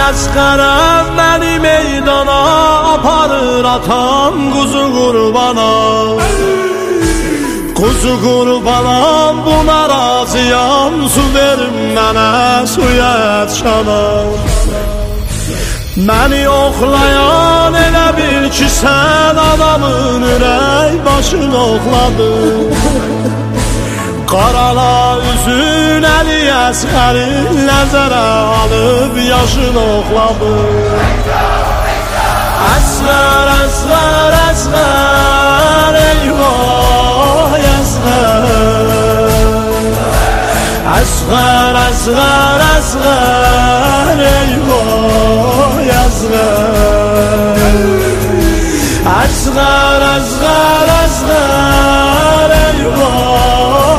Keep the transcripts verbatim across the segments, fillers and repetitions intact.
Əsqərəm məni meydana aparır atan quzu qurbana. Quzu qurbanam buna razıyam, su verin mənə suya ətşana. Məni oxlayan elə bil ki sən adamın ürək başını oxladın. Qarala üzün Əli Əsqərin nəzərə alıb yaşını oxladın. Əsqər, Əsqər, Əsqər, eyvah Əsqər. Əsqər, Əsqər, Əsqər, eyvah Əsqər. Əsqər, Əsqər, Əsqər, eyvah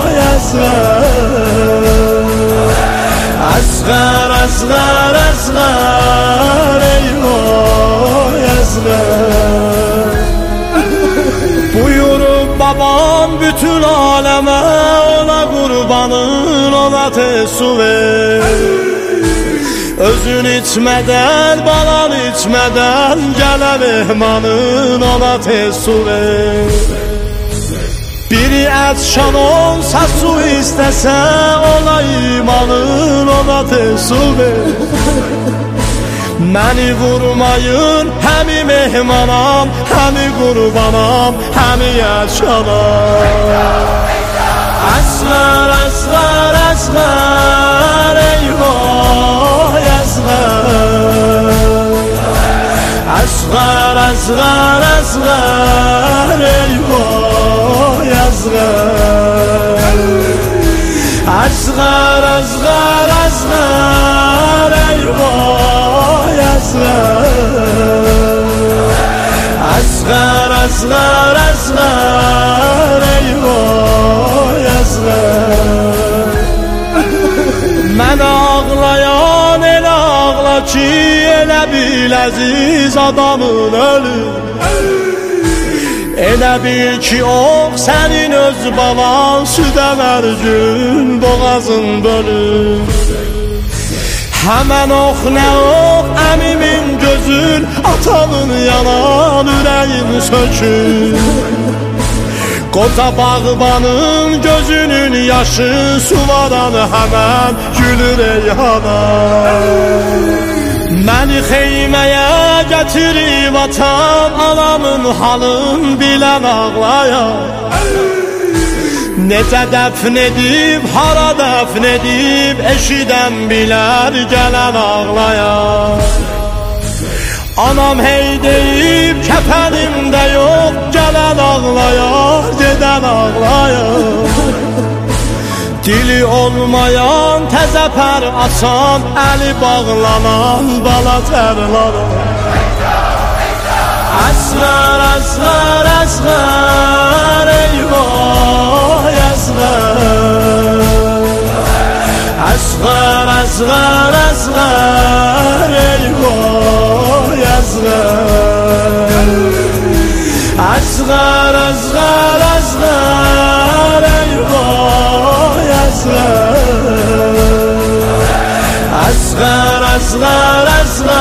Əsqər, Əsqər, Əsqər, eyvah Əsqər. Buyurub babam bütün aləmə, ona qurbanın, ona tez su ver. Özün içmədən, balan içmədən, gələ mehmanın, ona tez su ver. Biri ətşan olsa su istəsə, ona imanın, ona tez su ver. Məni vurmayın, həmi mehmanam, həmi qurbanam, həmi ətşanam. Əsqər, Əsqər, Əsqər, eyvah Əsqər. Əsqər, Əsqər, Əsqər, eyvah Əsqər. Əsqər, Əsqər, Əsqər, eyvah Əsqər. Əsqər, Əsqər, Əsqər, eyvah Əsqər. Mən ağlayan elə ağla ki, elə bil əziz adamın ölür. Elə bil ki ox sənin öz balan, südən hər gün boğazın bölür. Həmən ox nə ox əmimin gözün, atanın yanan ürəyin sökür. Qota bağbanın gözünün yaşı, suvadan həmən gülür eyhana. Məni xeyməyə gətirib atam, anamın halın bilən ağlaya. Necə dəfn edib, hara dəfn edib, eşidən bilər gələn ağlaya. Anam hey deyib, kəpənimdə yox, gələn ağlaya, gedən ağlaya. Dili olmayan, təzə pər açan, əli bağlanan bala tərlara. Əsqər, Əsqər, Əsqər, eyvah Əsqər. Əsqər, Əsqər, Əsqər, eyvah Əsqər. Əsqər, Əsqər, Əsqər, eyvah Əsqər. Əsqər, Əsqər, Əsqər.